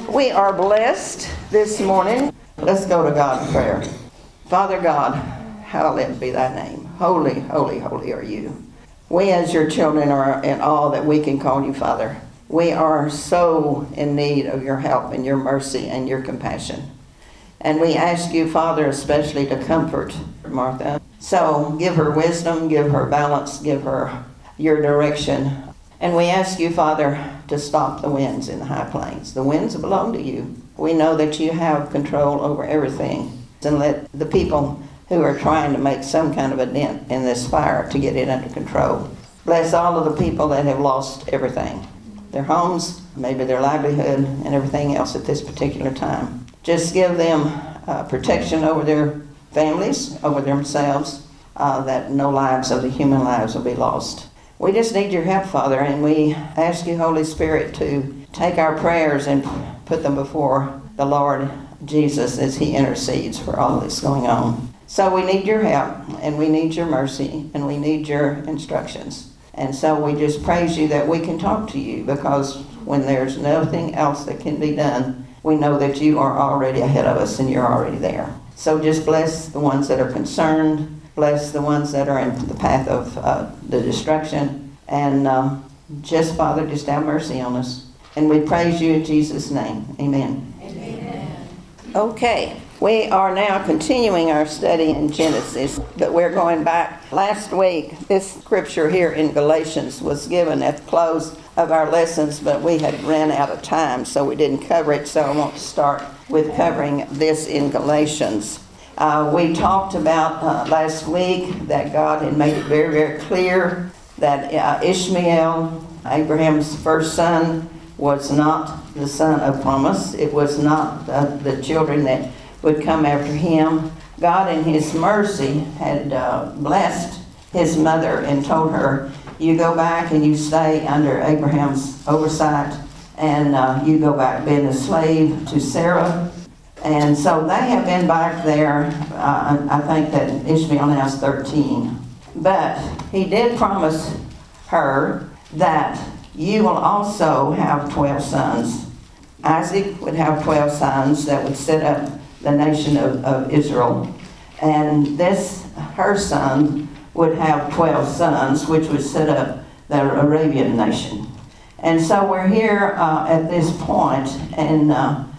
We are blessed this morning. Let's go to God in prayer. Father God, hallowed be thy name. Holy, holy, holy are you. We as your children are in all that we can call you Father. We are so in need of your help and your mercy and your compassion. And we ask you, Father, especially to comfort Martha. So give her wisdom, give her balance, give her your direction. And we ask you, Father, to stop the winds in the high plains. The winds belong to you. We know that you have control over everything. And let the people who are trying to make some kind of a dent in this fire to get it under control. Bless all of the people that have lost everything. Their homes, maybe their livelihood, and everything else at this particular time. Just give them protection over their families, over themselves, that no lives of the human lives will be lost. We just need your help, Father, and we ask you, Holy Spirit, to take our prayers and put them before the Lord Jesus as he intercedes for all that's going on. So we need your help, and we need your mercy, and we need your instructions. And so we just praise you that we can talk to you, because when there's nothing else that can be done, we know that you are already ahead of us and you're already there. So just bless the ones that are concerned. Bless the ones that are in the path of the destruction. And just, Father, just have mercy on us. And we praise you in Jesus' name. Amen. Amen. Okay. We are now continuing our study in Genesis, but we're going back. Last week, this scripture here in Galatians was given at the close of our lessons, but we had ran out of time, so we didn't cover it, so I want to start with covering this in Galatians. We talked about last week that God had made it very, very clear that Ishmael, Abraham's first son, was not the son of promise. It was not the children that would come after him. God in his mercy had blessed his mother and told her, you go back and you stay under Abraham's oversight, and you go back being a slave to Sarah. And so they have been back there. I think that Ishmael now is 13. But he did promise her that you will also have 12 sons. Isaac would have 12 sons that would set up the nation of Israel. And her son would have 12 sons, which would set up the Arabian nation. And so we're here at this point, and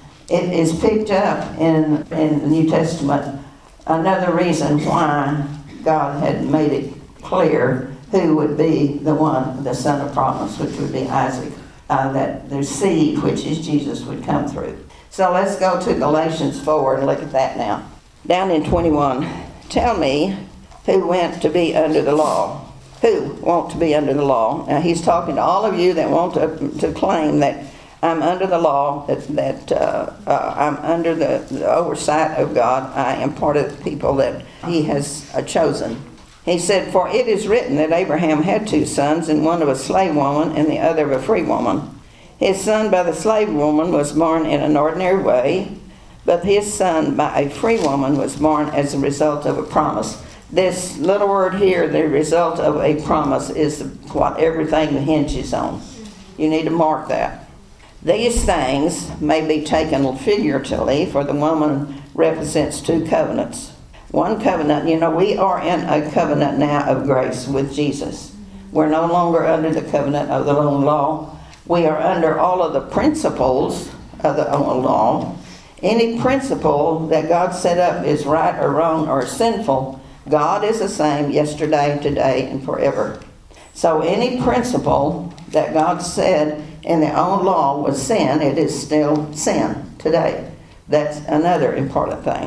it is picked up in the New Testament. Another reason why God had made it clear who would be the son of promise, which would be Isaac, that the seed, which is Jesus, would come through. So let's go to Galatians 4 and look at that now. Down in 21, tell me who went to be under the law. Who want to be under the law? Now he's talking to all of you that want to claim that I'm under the law, that I'm under the oversight of God. I am part of the people that he has chosen. He said, for it is written that Abraham had 2 sons, and one of a slave woman and the other of a free woman. His son by the slave woman was born in an ordinary way, but his son by a free woman was born as a result of a promise. This little word here, the result of a promise, is what everything hinges on. You need to mark that. These things may be taken figuratively, for the woman represents 2 covenants. One covenant, we are in a covenant now of grace with Jesus. We're no longer under the covenant of the old law. We are under all of the principles of the old law. Any principle that God set up is right or wrong or sinful. God is the same yesterday, today, and forever. So any principle that God said in the old law was sin, it is still sin today. That's another important thing.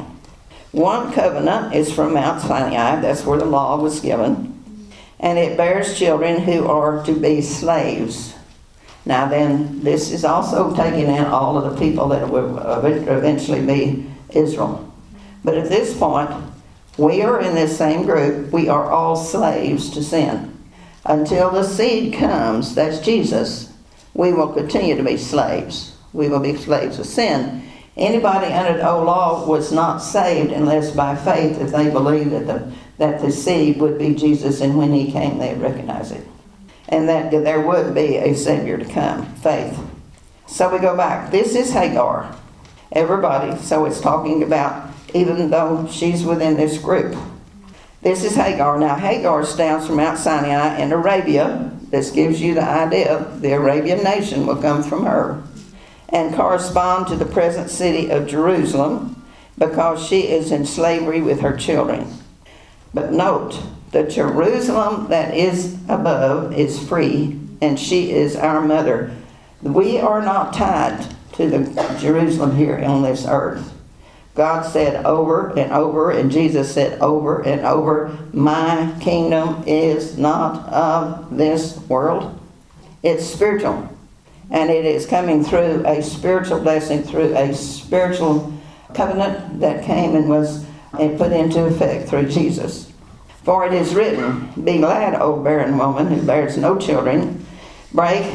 One covenant is from Mount Sinai. That's where the law was given. And it bears children who are to be slaves. Now then, this is also taking in all of the people that will eventually be Israel. But at this point, we are in this same group. We are all slaves to sin. Until the seed comes, that's Jesus, we will continue to be slaves. We will be slaves of sin. Anybody under the old law was not saved unless by faith, if they believed that the seed would be Jesus, and when he came, they'd recognize it. And that there would be a Savior to come, faith. So we go back. This is Hagar. Everybody. So it's talking about even though she's within this group. This is Hagar. Now Hagar stands from Mount Sinai in Arabia. This gives you the idea. The Arabian nation will come from her. And correspond to the present city of Jerusalem because she is in slavery with her children. But note, the Jerusalem that is above is free, and she is our mother. We are not tied to the Jerusalem here on this earth. God said over and over, and Jesus said over and over, my kingdom is not of this world. It's spiritual. And it is coming through a spiritual blessing, through a spiritual covenant that came and was put into effect through Jesus. For it is written, be glad, O barren woman who bears no children. Break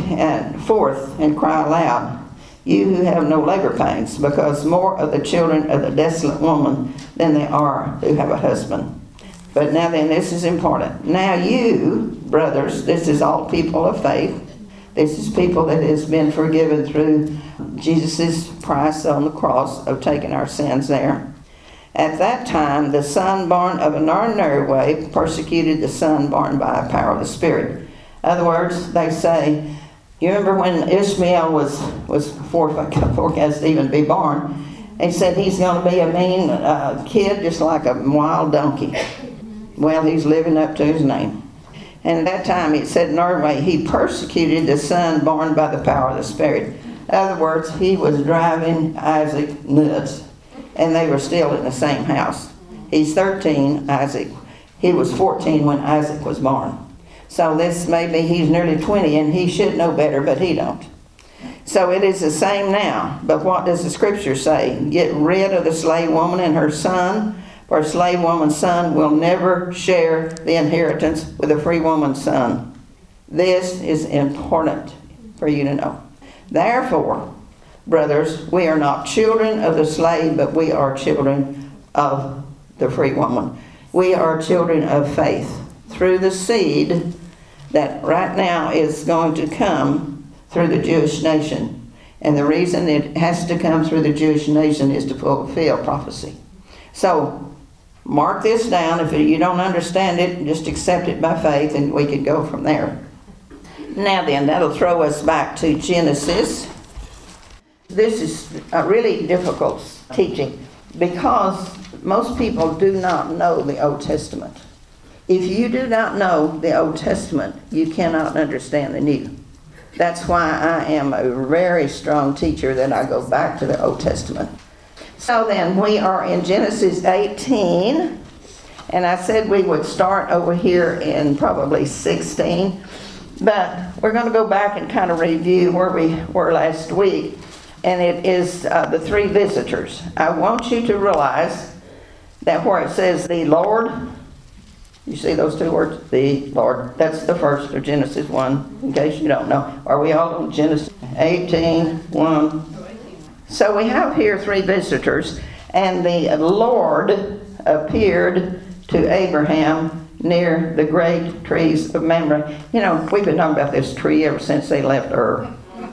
forth and cry aloud, you who have no labor pains, because more of the children of the desolate woman than they are who have a husband. But now then, this is important. Now you, brothers, this is all people of faith. This is people that has been forgiven through Jesus' price on the cross of taking our sins there. At that time, the son born of an ordinary way persecuted the son born by a power of the Spirit. In other words, they say, you remember when Ishmael was forecast to even be born, they said he's going to be a mean kid just like a wild donkey. Well, he's living up to his name. And at that time, it said in our way, he persecuted the son born by the power of the Spirit. In other words, he was driving Isaac nuts. And they were still in the same house. He's 13, Isaac. He was 14 when Isaac was born. So this maybe he's nearly 20 and he should know better, but he don't. So it is the same now. But what does the scripture say? Get rid of the slave woman and her son, for a slave woman's son will never share the inheritance with a free woman's son. This is important for you to know. Therefore, brothers, we are not children of the slave, but we are children of the free woman. We are children of faith through the seed that right now is going to come through the Jewish nation. And the reason it has to come through the Jewish nation is to fulfill prophecy. So, mark this down. If you don't understand it, just accept it by faith and we can go from there. Now then, that'll throw us back to Genesis. This is a really difficult teaching because most people do not know the Old Testament. If you do not know the Old Testament, you cannot understand the New. That's why I am a very strong teacher that I go back to the Old Testament. So then, we are in Genesis 18, and I said we would start over here in probably 16, but we're going to go back and kind of review where we were last week, and it is the three visitors. I want you to realize that where it says the Lord, you see those two words? The Lord. That's the first of Genesis 1, in case you don't know. Are we all on Genesis 18, 1? So we have here three visitors, and the Lord appeared to Abraham near the great trees of Mamre. You know, we've been talking about this tree ever since they left Ur.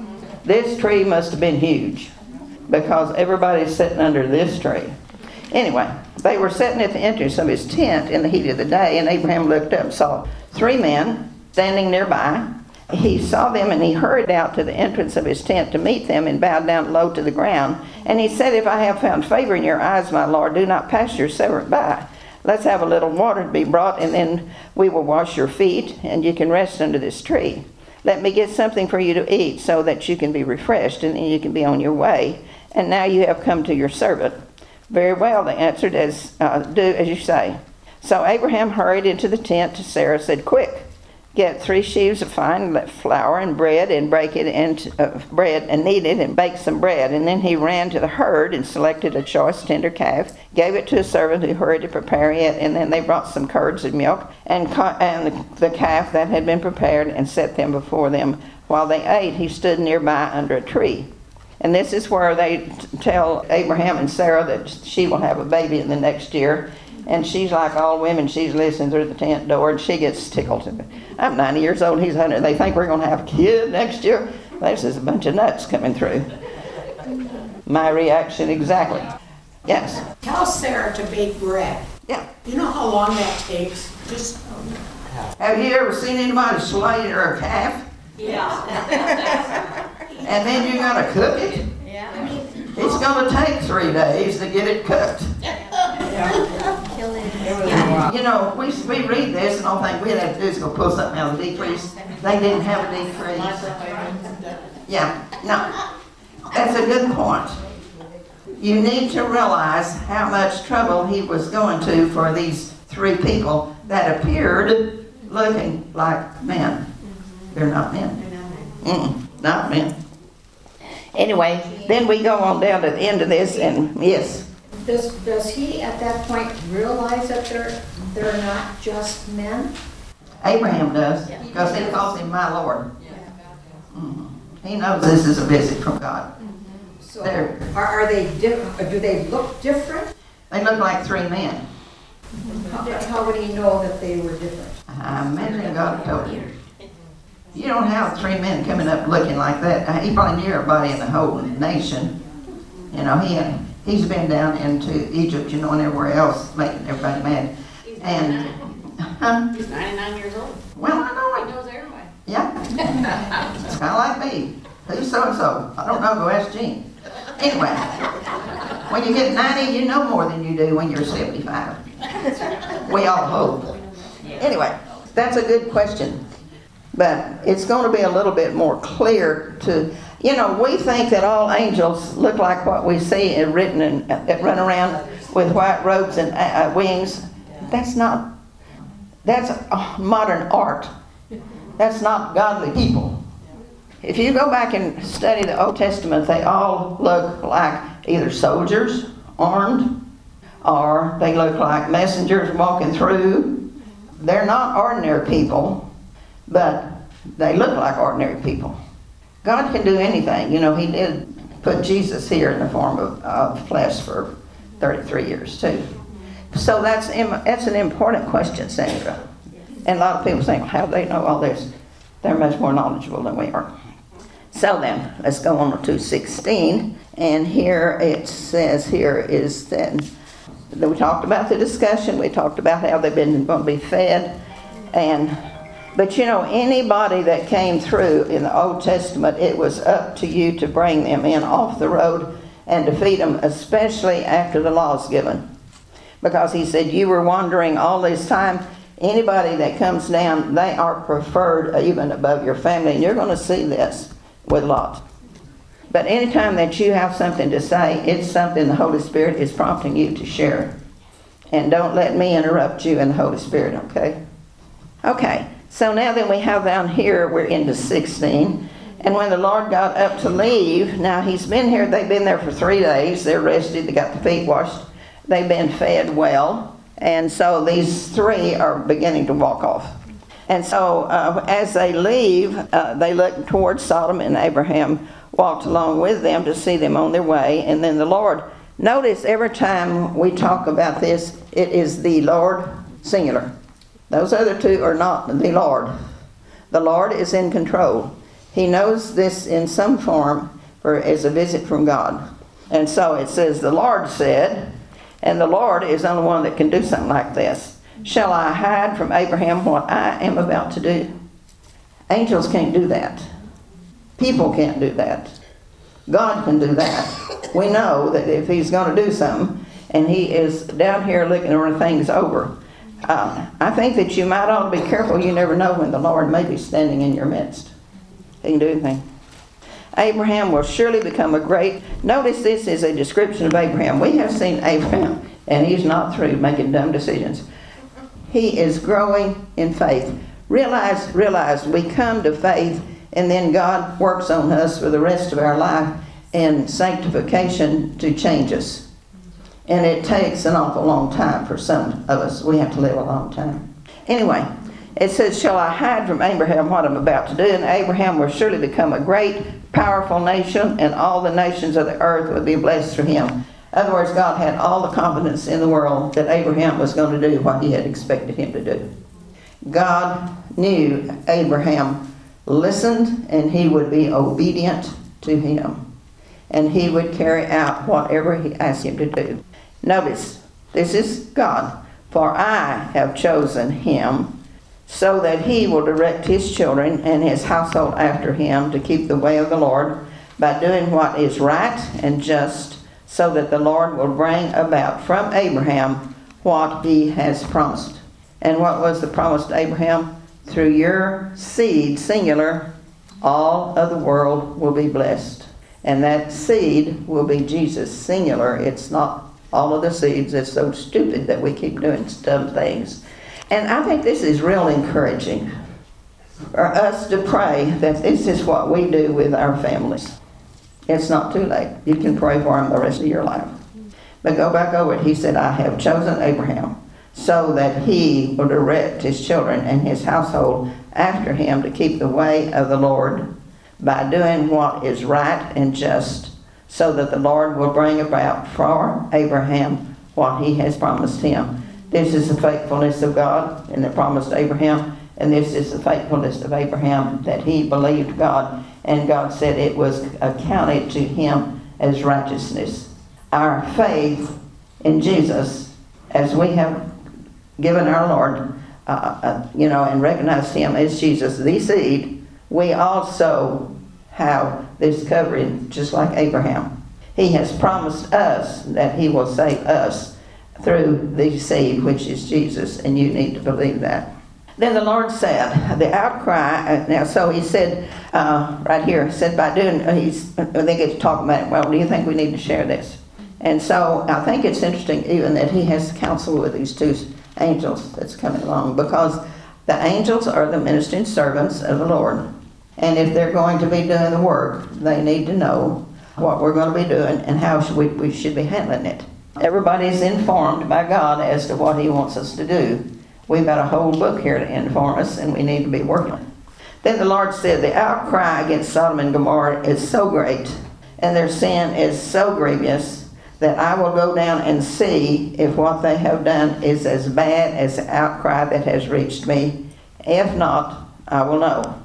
This tree must have been huge, because everybody's sitting under this tree. Anyway, they were sitting at the entrance of his tent in the heat of the day, and Abraham looked up and saw three men standing nearby. He saw them, and he hurried out to the entrance of his tent to meet them and bowed down low to the ground. And he said, if I have found favor in your eyes, my Lord, do not pass your servant by. Let's have a little water to be brought, and then we will wash your feet, and you can rest under this tree. Let me get something for you to eat so that you can be refreshed, and then you can be on your way. And now you have come to your servant. Very well, they answered, do as you say. So Abraham hurried into the tent to Sarah, said, quick, get 3 sheaves of fine flour and bread, and break it into bread, and knead it, and bake some bread. And then he ran to the herd and selected a choice tender calf, gave it to a servant who hurried to prepare it, and then they brought some curds and milk, and the calf that had been prepared, and set them before them. While they ate, he stood nearby under a tree. And this is where they tell Abraham and Sarah that she will have a baby in the next year. And she's like all women, she's listening through the tent door, and she gets tickled. I'm 90 years old, he's 100. They think we're going to have a kid next year. There's just a bunch of nuts coming through. My reaction exactly. Yes. Tell Sarah to bake bread. Yeah. You know how long that takes? Just Have you ever seen anybody slay a calf? yeah. And then you gotta cook it? Yeah. I mean, It's gonna take 3 days to get it cooked. You know, we read this and all think we have to do is go pull something out of the deep freeze. They didn't have a deep freeze. Yeah, no, that's a good point. You need to realize how much trouble he was going to for these 3 people that appeared looking like men. They're not men. Not men. Anyway, then we go on down to the end of this, and yes. Does he at that point realize that they're not just men? Abraham does, because he calls him my Lord. He knows this is a visit from God. So are they different? Do they look different? They look like 3 men. How would he know that they were different? I imagine God told you. You don't have 3 men coming up looking like that. He probably knew everybody in the whole nation. You know, he's been down into Egypt, you know, and everywhere else, making everybody mad. And he's 99 years old. well, I know it. He knows everybody. Yeah. It's kind of like me. Who's so-and-so? I don't know. Go ask Gene. Anyway, when you get 90, you know more than you do when you're 75. We all hope. Anyway, that's a good question. But it's going to be a little bit more clear to, you know, we think that all angels look like what we see written and run around with white robes and wings. That's modern art. That's not godly people. If you go back and study the Old Testament, they all look like either soldiers, armed, or they look like messengers walking through. They're not ordinary people, but they look like ordinary people. God can do anything. You know, he did put Jesus here in the form of flesh for 33 years too. So that's an important question, Sandra. And a lot of people think, well, how do they know all this? They're much more knowledgeable than we are. So then, let's go on to 2:16. And here it says here is that we talked about the discussion. We talked about how they've been going to be fed. But you know, anybody that came through in the Old Testament, it was up to you to bring them in off the road and to feed them, especially after the law's given. Because he said, you were wandering all this time. Anybody that comes down, they are preferred even above your family. And you're going to see this with Lot. But anytime that you have something to say, it's something the Holy Spirit is prompting you to share. And don't let me interrupt you in the Holy Spirit, okay? Okay, so now then we have down here, we're into 16. And when the Lord got up to leave, now he's been here, they've been there for 3 days. They're rested, they got the feet washed. They've been fed well. And so these 3 are beginning to walk off. And so as they leave, they look towards Sodom, and Abraham walked along with them to see them on their way. And then the Lord, notice every time we talk about this, it is the Lord, singular. Those other 2 are not the Lord. The Lord is in control. He knows this in some form as a visit from God. And so it says, the Lord said, and the Lord is the only one that can do something like this. Shall I hide from Abraham what I am about to do? Angels can't do that. People can't do that. God can do that. We know that if he's going to do something, and he is down here looking things over, I think that you might ought to be careful. You never know when the Lord may be standing in your midst. He can do anything. Abraham will surely become a great... Notice this is a description of Abraham. We have seen Abraham, and he's not through making dumb decisions. He is growing in faith. Realize we come to faith, and then God works on us for the rest of our life in sanctification to change us. And it takes an awful long time for some of us. We have to live a long time. Anyway, it says, shall I hide from Abraham what I'm about to do? And Abraham will surely become a great, powerful nation, and all the nations of the earth will be blessed through him. In other words, God had all the confidence in the world that Abraham was going to do what he had expected him to do. God knew Abraham listened and he would be obedient to him. And he would carry out whatever he asked him to do. Notice, this is God. For I have chosen him so that he will direct his children and his household after him to keep the way of the Lord by doing what is right and just, so that the Lord will bring about from Abraham what he has promised. And what was the promise to Abraham? Through your seed, singular, all of the world will be blessed. And that seed will be Jesus, singular. It's not all of the seeds. It's so stupid that we keep doing dumb things. And I think this is real encouraging for us to pray that this is what we do with our families. It's not too late. You can pray for them the rest of your life. But go back over it. He said, I have chosen Abraham so that he will direct his children and his household after him to keep the way of the Lord by doing what is right and just, so that the Lord will bring about for Abraham what he has promised him. This is the faithfulness of God and the promise to Abraham, and this is the faithfulness of Abraham, that he believed God, and God said it was accounted to him as righteousness. Our faith in Jesus, as we have given our Lord, and recognized him as Jesus, the seed, we also have this covering, just like Abraham. He has promised us that he will save us through the seed, which is Jesus, and you need to believe that. Then the Lord said, the outcry, now so he said, right here, said by doing, they get to talk about it, well, do you think we need to share this? And so I think it's interesting even that he has counsel with these two angels that's coming along, because the angels are the ministering servants of the Lord. And if they're going to be doing the work, they need to know what we're going to be doing and how we should be handling it. Everybody's informed by God as to what he wants us to do. We've got a whole book here to inform us, and we need to be working. Then the Lord said, the outcry against Sodom and Gomorrah is so great, and their sin is so grievous, that I will go down and see if what they have done is as bad as the outcry that has reached me. If not, I will know.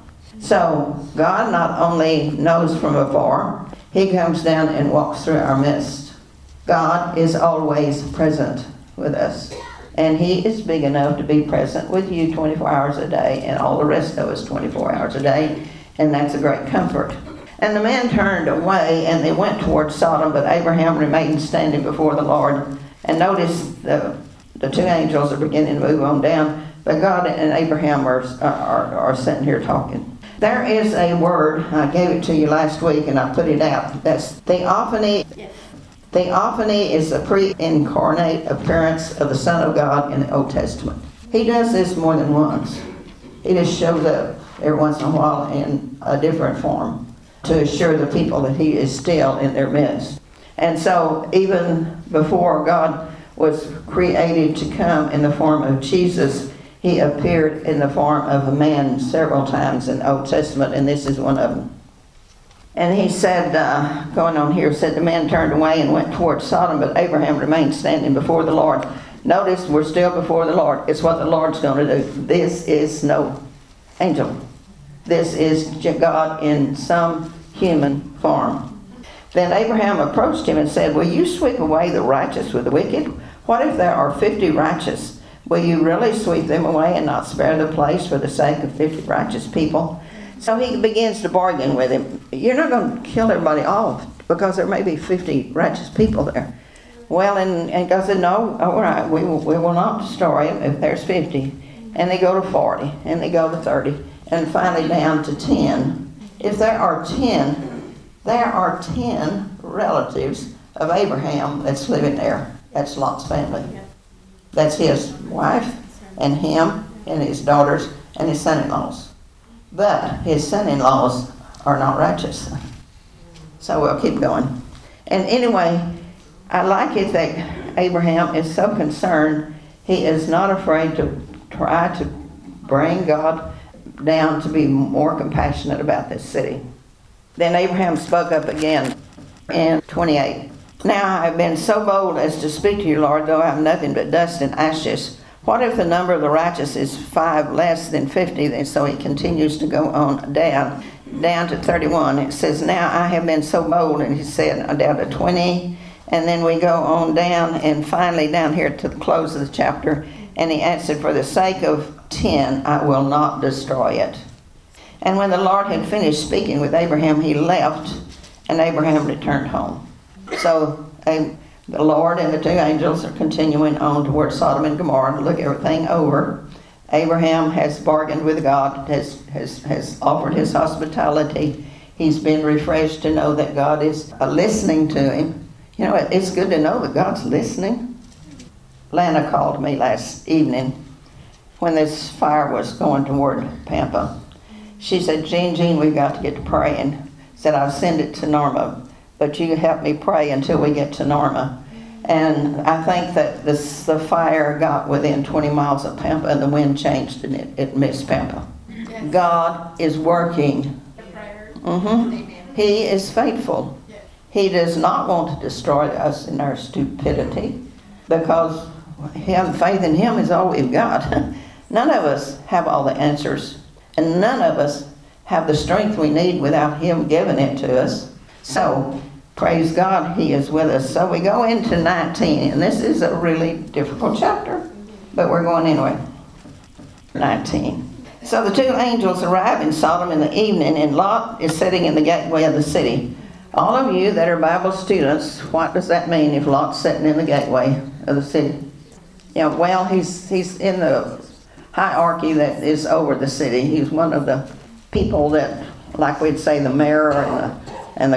So God not only knows from afar, he comes down and walks through our midst. God is always present with us. And he is big enough to be present with you 24 hours a day, and all the rest of us 24 hours a day. And that's a great comfort. And the men turned away, and they went towards Sodom, but Abraham remained standing before the Lord. And notice the two angels are beginning to move on down, but God and Abraham are sitting here talking. There is a word, I gave it to you last week, and I put it out. That's theophany. Yes. Theophany is the pre-incarnate appearance of the Son of God in the Old Testament. He does this more than once. He just shows up every once in a while in a different form to assure the people that he is still in their midst. And so even before God was created to come in the form of Jesus, he appeared in the form of a man several times in the Old Testament, and this is one of them. And he said, going on here, said the man turned away and went towards Sodom, but Abraham remained standing before the Lord. Notice, we're still before the Lord. It's what the Lord's going to do. This is no angel. This is God in some human form. Then Abraham approached him and said, will you sweep away the righteous with the wicked? What if there are 50 righteous? Will you really sweep them away and not spare the place for the sake of 50 righteous people? So he begins to bargain with him. You're not going to kill everybody off because there may be 50 righteous people there. Well, and God said, no, all right, we will not destroy them if there's 50. And they go to 40, and they go to 30, and finally down to 10. If there are 10 relatives of Abraham that's living there. That's Lot's family. That's his wife and him and his daughters and his son-in-laws. But his son-in-laws are not righteous. So we'll keep going. And anyway, I like it that Abraham is so concerned. He is not afraid to try to bring God down to be more compassionate about this city. Then Abraham spoke up again in 28. Now I have been so bold as to speak to you, Lord, though I have nothing but dust and ashes. What if the number of the righteous is 5 less than 50? And so he continues to go on down to 31. It says, now I have been so bold, and he said down to 20. And then we go on down, and finally down here to the close of the chapter, and he answered, for the sake of 10, I will not destroy it. And when the Lord had finished speaking with Abraham, he left, and Abraham returned home. So the Lord and the 2 angels are continuing on toward Sodom and Gomorrah to look everything over. Abraham has bargained with God, has offered his hospitality. He's been refreshed to know that God is listening to him. You know, it's good to know that God's listening. Lana called me last evening when this fire was going toward Pampa. She said, Jean, we've got to get to praying. Said, I'll send it to Norma, but you help me pray until we get to Norma. And I think that the fire got within 20 miles of Pampa, and the wind changed, and it missed Pampa. Yes. God is working. He is faithful. He does not want to destroy us in our stupidity, because faith in Him is all we've got. None of us have all the answers, and none of us have the strength we need without Him giving it to us. So, praise God, He is with us. So we go into 19, and this is a really difficult chapter, but we're going anyway. 19. So the 2 angels arrive in Sodom in the evening, and Lot is sitting in the gateway of the city. All of you that are Bible students, what does that mean if Lot's sitting in the gateway of the city? Yeah, well, he's in the hierarchy that is over the city. He's one of the people that, like we'd say, the mayor and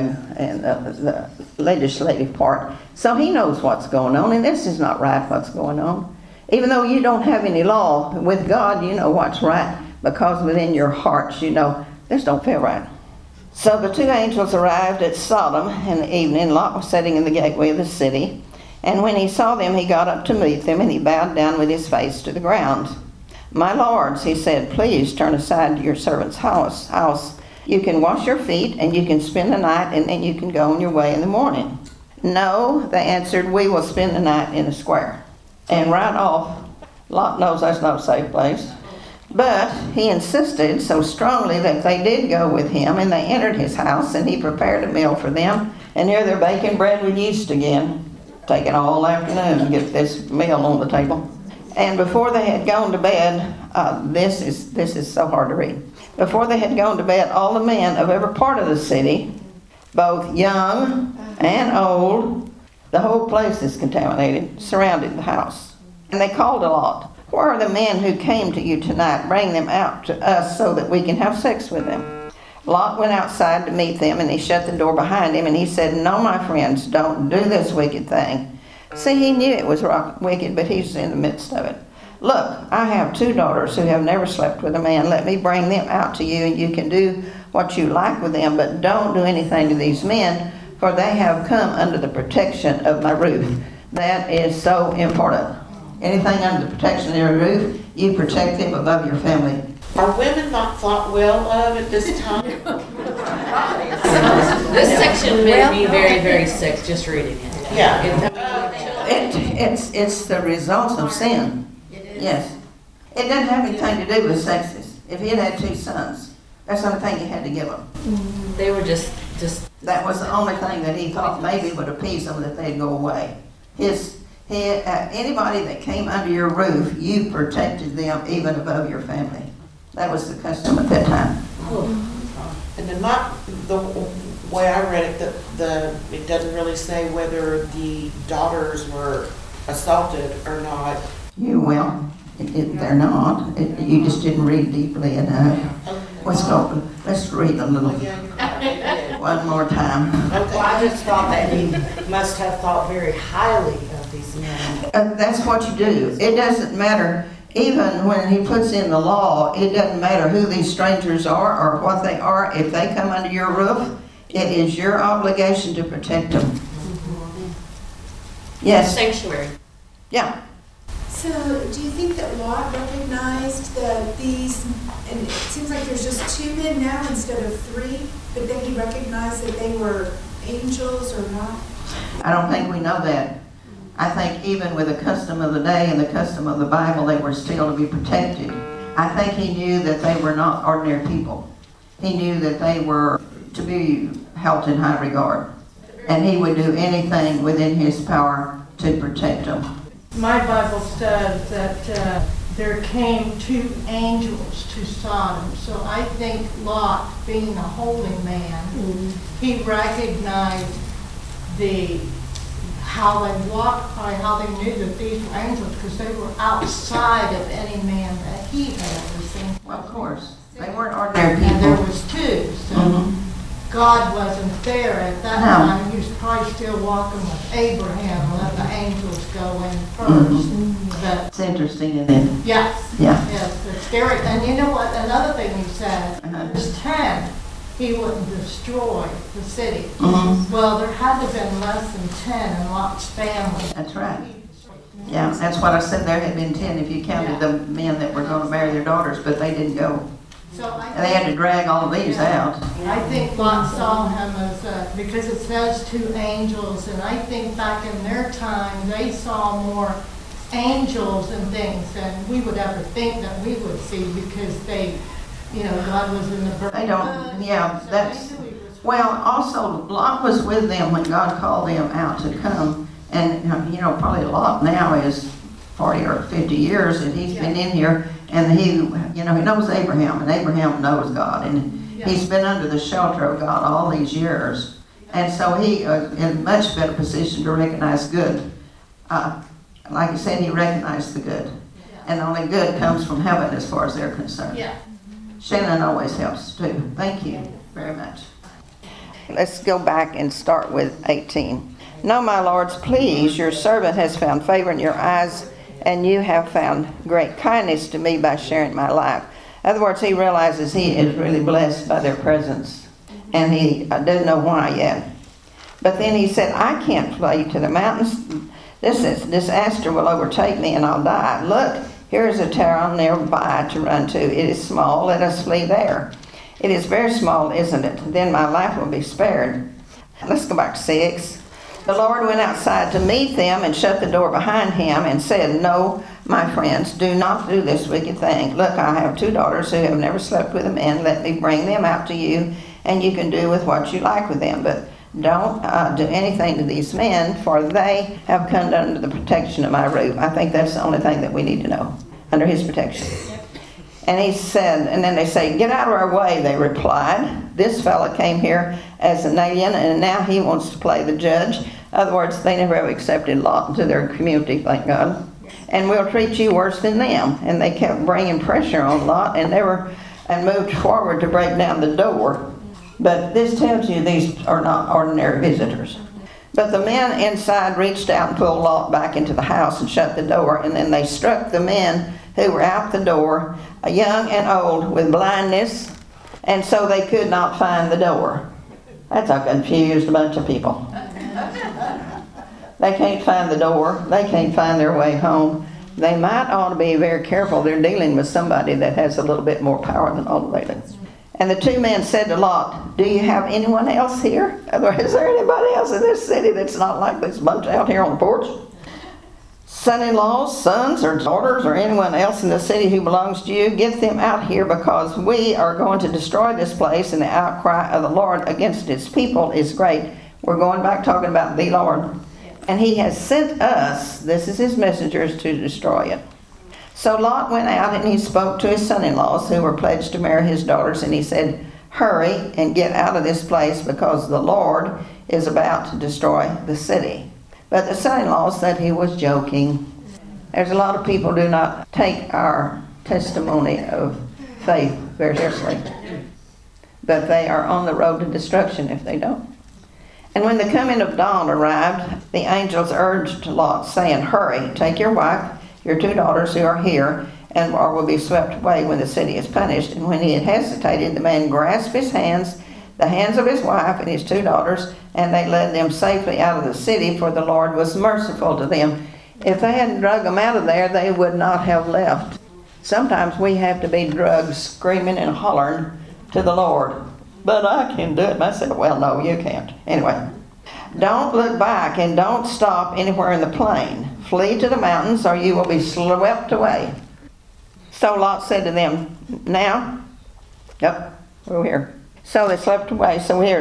the legislative part. So he knows what's going on, and this is not right what's going on. Even though you don't have any law, with God you know what's right, because within your hearts you know this don't feel right. So the 2 angels arrived at Sodom in the evening. Lot was sitting in the gateway of the city, and when he saw them, he got up to meet them, and he bowed down with his face to the ground. My lords, he said, please turn aside to your servant's house. You can wash your feet, and you can spend the night, and then you can go on your way in the morning. No, they answered, we will spend the night in the square. And right off, Lot knows that's not a safe place. But he insisted so strongly that they did go with him, and they entered his house, and he prepared a meal for them. And here they're baking bread with yeast again, taking all afternoon to get this meal on the table. And before they had gone to bed, this is so hard to read. Before they had gone to bed, all the men of every part of the city, both young and old, the whole place is contaminated, surrounded the house. And they called to Lot, where are the men who came to you tonight? Bring them out to us so that we can have sex with them. Lot went outside to meet them, and he shut the door behind him, and he said, no, my friends, don't do this wicked thing. See, he knew it was wicked, but he's in the midst of it. Look, I have 2 daughters who have never slept with a man. Let me bring them out to you, and you can do what you like with them, but don't do anything to these men, for they have come under the protection of my roof. That is so important. Anything under the protection of your roof, you protect them above your family. Are women not thought well of at this time? This section made me very, very sick just reading it. Yeah. It's the result of sin. Yes. It doesn't have anything to do with sexes. If he had 2 sons, that's the only thing he had to give them. They were just. That was the only thing that he thought maybe would appease them, that they'd go away. Anybody that came under your roof, you protected them even above your family. That was the custom at that time. And then the way I read it, it doesn't really say whether the daughters were assaulted or not. You will. They're not. You just didn't read deeply enough. Let's read a little. One more time. Well, I just thought that he must have thought very highly of these men. That's what you do. It doesn't matter. Even when he puts in the law, it doesn't matter who these strangers are or what they are. If they come under your roof, it is your obligation to protect them. Yes? Sanctuary. Yeah. So, do you think that Lot recognized that these, and it seems like there's just 2 men now instead of 3, but then he recognized that they were angels or not? I don't think we know that. I think even with the custom of the day and the custom of the Bible, they were still to be protected. I think he knew that they were not ordinary people. He knew that they were to be held in high regard. And he would do anything within his power to protect them. My Bible says that there came 2 angels to Sodom. So I think Lot, being a holy man, he recognized how they walked by, how they knew that these were angels, because they were outside of any man that he had ever seen. Well, of course, they weren't ordinary And there people. was 2, so Mhm. God wasn't there at that No. time. He was probably still walking with Abraham and let the angels go in first. But It's interesting, isn't it? yes, Yeah. yes, it's scary. And you know what? Another thing he said, Uh-huh. verse 10, he wouldn't destroy the city. Mhm. Well, there had to have been less than 10 in Lot's family. That's right. Yeah, that's what I said. There had been 10 if you counted the men that were going to marry their daughters, but they didn't go. So I And they had to think, drag all of these out. I think Lot saw him as, because it says 2 angels, and I think back in their time, they saw more angels and things than we would ever think that we would see, because God was in the burning They don't, bush. yeah, So that's, they knew he was- well, also, Lot was with them when God called them out to come. And, probably Lot now is 40 or 50 years that he's been in here. And he knows Abraham, and Abraham knows God. And he's been under the shelter of God all these years. And so he is in a much better position to recognize good. Like I said, he recognized the good. And only good comes from heaven as far as they're concerned. Yeah. Shannon always helps too. Thank you very much. Let's go back and start with 18. No, my lords, please, your servant has found favor in your eyes, and you have found great kindness to me by sharing my life. In other words, he realizes he is really blessed by their presence, and he doesn't know why yet. But then he said, I can't flee to the mountains. This disaster will overtake me, and I'll die. Look, here is a town nearby to run to. It is small. Let us flee there. It is very small, isn't it? Then my life will be spared. Let's go back to 6. The Lord went outside to meet them and shut the door behind him and said, no, my friends, do not do this wicked thing. Look, I have 2 daughters who have never slept with a man. Let me bring them out to you, and you can do with what you like with them. But don't do anything to these men, for they have come under the protection of my roof. I think that's the only thing that we need to know, under his protection. And he said, and then they say, get out of our way, they replied. This fella came here as an alien, and now he wants to play the judge. In other words, they never have accepted Lot into their community, thank God. And we'll treat you worse than them. And they kept bringing pressure on Lot, and moved forward to break down the door. But this tells you these are not ordinary visitors. But the men inside reached out and pulled Lot back into the house and shut the door, and then they struck the men who were out the door, young and old, with blindness, and so they could not find the door. That's a confused bunch of people. They can't find the door. They can't find their way home. They might ought to be very careful. They're dealing with somebody that has a little bit more power than all they do. And the 2 men said to Lot, do you have anyone else here? Is there anybody else in this city that's not like this bunch out here on the porch? Son-in-laws, sons, or daughters, or anyone else in the city who belongs to you, get them out here, because we are going to destroy this place, and the outcry of the Lord against his people is great. We're going back talking about the Lord. And he has sent us, this is his messengers, to destroy it. So Lot went out and he spoke to his son-in-laws who were pledged to marry his daughters, and he said, hurry and get out of this place, because the Lord is about to destroy the city. But the son-in-law said he was joking. There's a lot of people who do not take our testimony of faith very seriously. But they are on the road to destruction if they don't. And when the coming of dawn arrived, the angels urged Lot, saying, hurry, take your wife, your 2 daughters who are here, or will be swept away when the city is punished. And when he had hesitated, the man grasped his hands, the hands of his wife and his 2 daughters, and they led them safely out of the city, for the Lord was merciful to them. If they hadn't drug them out of there, they would not have left. Sometimes we have to be drugged screaming and hollering to the Lord. But I can do it myself. Well, no, you can't. Anyway. Don't look back and don't stop anywhere in the plain. Flee to the mountains or you will be swept away. So Lot said to them, now? Yep, we're here. So they swept away.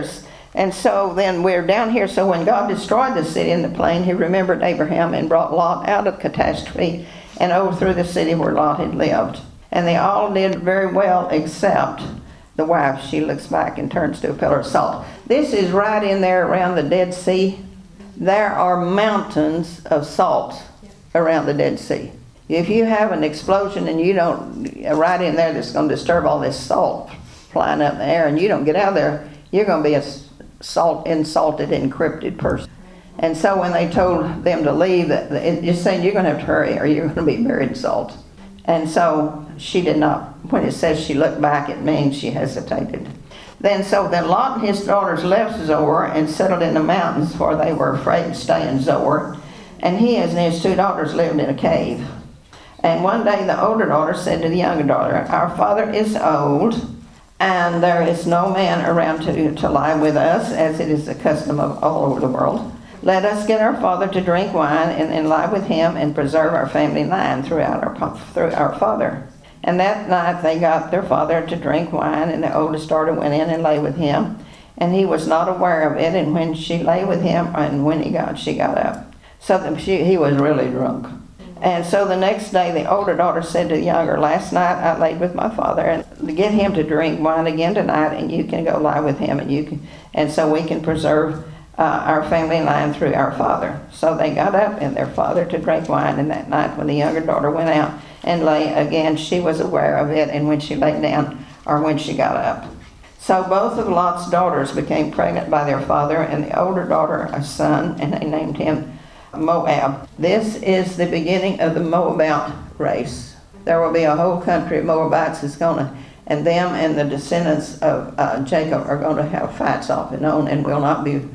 And so then we're down here. So when God destroyed the city in the plain, he remembered Abraham and brought Lot out of catastrophe and overthrew the city where Lot had lived. And they all did very well except the wife. She looks back and turns to a pillar of salt. This is right in there around the Dead Sea. There are mountains of salt around the Dead Sea. If you have an explosion and you don't, right in there that's going to disturb all this salt flying up in the air and you don't get out of there, you're going to be a insalted, encrypted person. And so when they told them to leave, it's saying you're going to have to hurry or you're going to be buried in salt. And so she did not, when it says she looked back, it means she hesitated. Then Lot and his daughters left Zoar and settled in the mountains, for they were afraid to stay in Zoar. And he and his 2 daughters lived in a cave. And one day the older daughter said to the younger daughter, our father is old, and there is no man around to lie with us, as it is the custom of all over the world. Let us get our father to drink wine and then lie with him and preserve our family line through our father. And that night they got their father to drink wine, and the oldest daughter went in and lay with him. And he was not aware of it, and when she lay with him, and when she got up. So he was really drunk. And so the next day the older daughter said to the younger, last night I laid with my father, and get him to drink wine again tonight, and you can go lie with him, and so we can preserve our family line through our father. So they got up and their father to drink wine, and that night when the younger daughter went out and lay again, she was aware of it, and when she lay down or when she got up. So both of Lot's daughters became pregnant by their father, and the older daughter a son, and they named him Moab. This is the beginning of the Moabite race. There will be a whole country of Moabites and them and the descendants of Jacob are going to have fights off and on, and will not be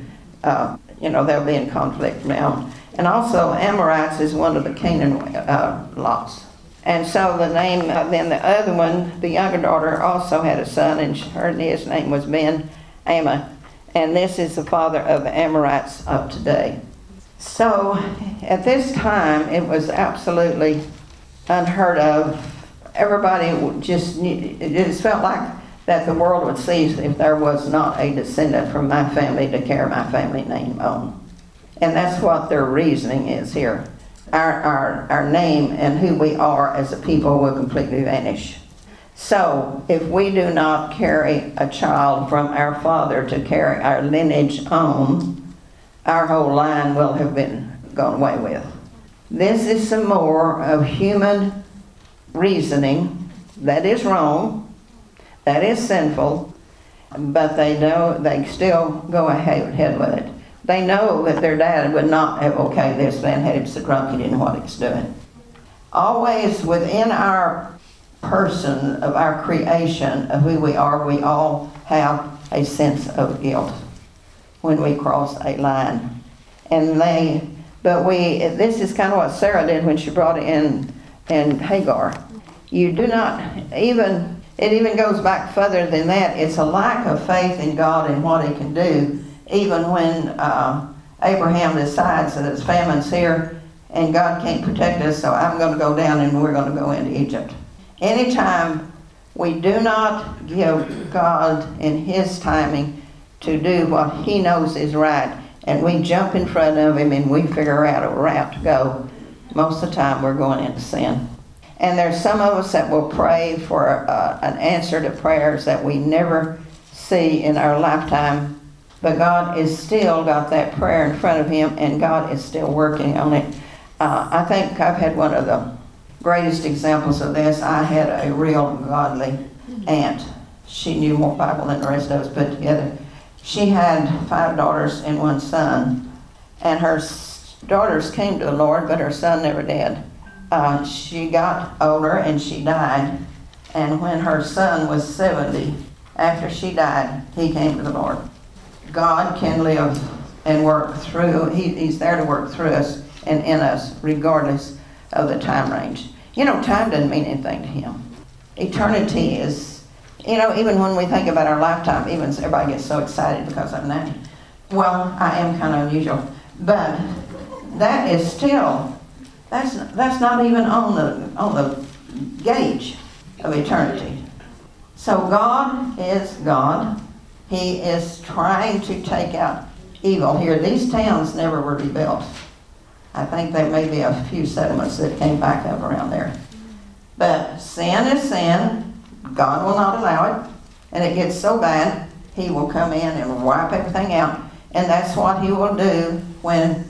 they'll be in conflict now. And also Amorites is one of the Canaan lots. And so the name, then the other one, the younger daughter also had a son, and his name was Ben-Ammon. And this is the father of the Amorites of today. So at this time, it was absolutely unheard of. Everybody just knew, it just felt like that the world would cease if there was not a descendant from my family to carry my family name on. And that's what their reasoning is here. Our name and who we are as a people will completely vanish. So if we do not carry a child from our father to carry our lineage on, our whole line will have been gone away with. This is some more of human reasoning that is wrong, that is sinful, but they still go ahead with it. They know that their dad would not have okayed this man had him so drunk he didn't know what he was doing. Always within our person of our creation of who we are, we all have a sense of guilt when we cross a line. This is kind of what Sarah did when she brought in Hagar. You do not even, it even goes back further than that. It's a lack of faith in God and what he can do. Even when Abraham decides that it's famine's here and God can't protect us, so I'm going to go down and we're going to go into Egypt. Anytime we do not give God in his timing to do what he knows is right, and we jump in front of him and we figure out a route to go, most of the time we're going into sin. And there's some of us that will pray for an answer to prayers that we never see in our lifetime, but God is still got that prayer in front of him, and God is still working on it. I think I've had one of the greatest examples of this. I had a real godly aunt. She knew more Bible than the rest of us put together. She had 5 daughters and 1 son, and her daughters came to the Lord, but her son never did. She got older and she died, and when her son was 70, after she died, he came to the Lord. God can live and work through, he's there to work through us and in us, regardless of the time range. You know, time doesn't mean anything to him. Eternity is, even when we think about our lifetime, even everybody gets so excited because I'm 90. Well, I am kind of unusual, but that is still, that's not even on the gauge of eternity. So God is God. He is trying to take out evil here. These towns never were rebuilt. I think there may be a few settlements that came back up around there. But sin is sin. God will not allow it. And it gets so bad, He will come in and wipe everything out. And that's what He will do when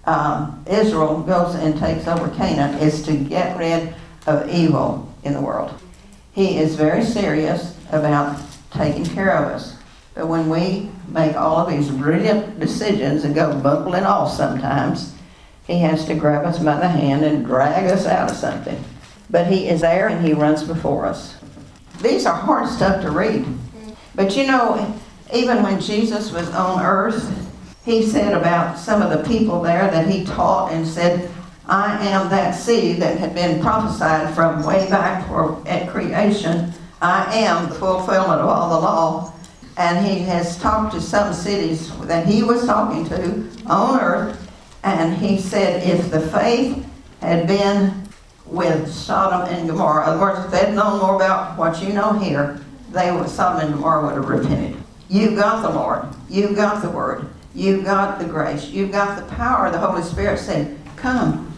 Israel goes and takes over Canaan, is to get rid of evil in the world. He is very serious about taking care of us. But when we make all of these brilliant decisions and go buckling off sometimes, He has to grab us by the hand and drag us out of something. But He is there and He runs before us. These are hard stuff to read. But you know, even when Jesus was on earth, He said about some of the people there that He taught and said, I am that seed that had been prophesied from way back at creation. I am the fulfillment of all the law. And He has talked to some cities that He was talking to on earth. And He said if the faith had been with Sodom and Gomorrah, in other words, if they'd known more about what you know here, Sodom and Gomorrah would have repented. You got the Lord. You got the Word. You got the grace. You got the power of the Holy Spirit saying, come,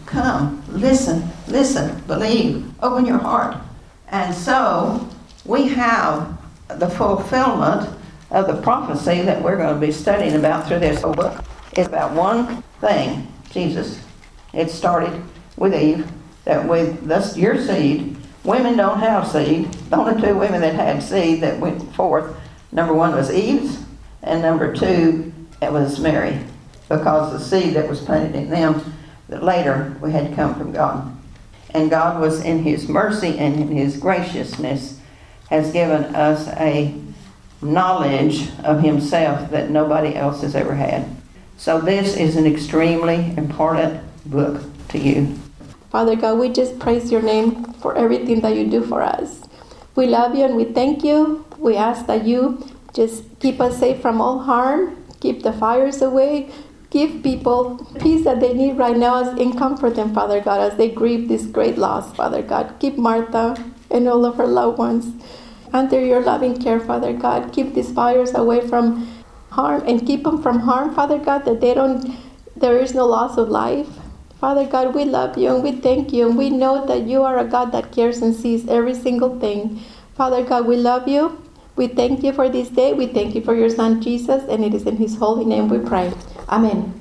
listen, believe, open your heart. And so we have the fulfillment of the prophecy that we're going to be studying about through this whole book. It's about one thing, Jesus. It started with Eve, that with your seed, women don't have seed. The only two women that had seed that went forth, number one was Eve's, and number two, it was Mary, because the seed that was planted in them, that later we had come from God. And God was in His mercy and in His graciousness has given us a knowledge of Himself that nobody else has ever had. So this is an extremely important book to you. Father God, we just praise your name for everything that you do for us. We love you and we thank you. We ask that you just keep us safe from all harm, keep the fires away, give people peace that they need right now and comfort them, Father God, as they grieve this great loss, Father God. Keep Martha and all of her loved ones under your loving care, Father God. Keep these fires away from harm and keep them from harm, Father God, that there is no loss of life. Father God, we love you and we thank you and we know that you are a God that cares and sees every single thing. Father God, we love you. We thank you for this day. We thank you for your Son, Jesus, and it is in His holy name we pray. Amen.